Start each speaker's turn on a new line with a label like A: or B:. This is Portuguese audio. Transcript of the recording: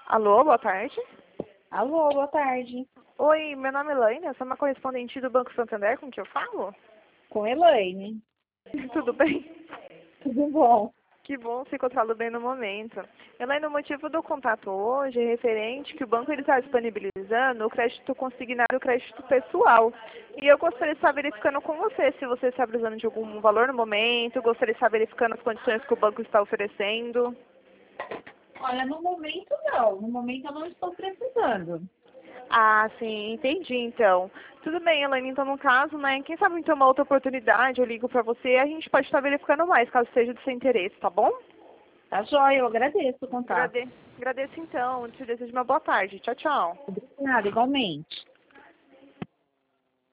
A: Alô, boa tarde.
B: Alô, boa tarde.
A: Oi, meu nome é Elaine, eu sou uma correspondente do Banco Santander, com que eu falo?
B: Com Elaine.
A: Tudo bem?
B: Tudo bom?
A: Que bom se encontrá-lo bem no momento. Elaine, o motivo do contato hoje é referente que o banco está disponibilizando o crédito consignado e o crédito pessoal. E eu gostaria de estar verificando com você se você está precisando de algum valor no momento, gostaria de estar verificando as condições que o banco está oferecendo.
B: Olha, no momento não. No momento eu não estou precisando.
A: Ah, sim, entendi então. Tudo bem, Elaine, então no caso, né, quem sabe então uma outra oportunidade eu ligo pra você e a gente pode estar verificando mais, caso seja do seu interesse, tá bom?
B: Tá joia, eu agradeço o contato.
A: Agradeço então, te desejo uma boa tarde. Tchau, tchau.
B: Obrigada, igualmente.